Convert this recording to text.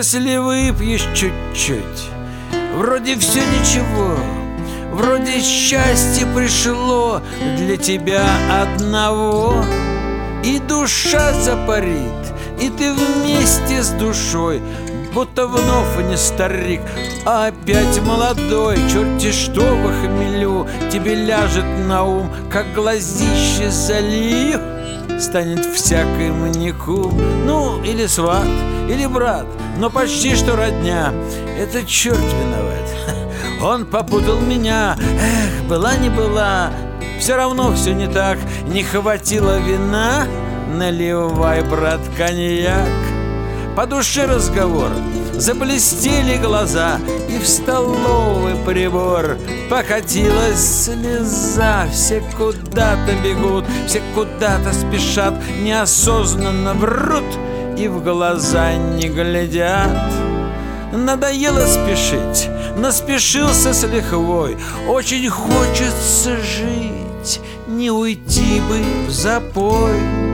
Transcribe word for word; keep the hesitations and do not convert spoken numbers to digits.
Если выпьешь чуть-чуть, вроде все ничего, вроде счастье пришло для тебя одного. И душа запарит, и ты вместе с душой, будто вновь не старик, а опять молодой. Черти что в хмелю тебе ляжет на ум, как глазище залив, станет всякий маникюр. Ну, или сват, или брат, но почти что родня. Это черт виноват, он попутал меня. Эх, была не была, все равно все не так. Не хватило вина, наливай, брат, коньяк. По душе разговор, заблестели глаза, и в столовый прибор покатилась слеза. Все куда-то бегут, все куда-то спешат, неосознанно врут и в глаза не глядят. Надоело спешить, наспешился с лихвой. Очень хочется жить, не уйти бы в запой.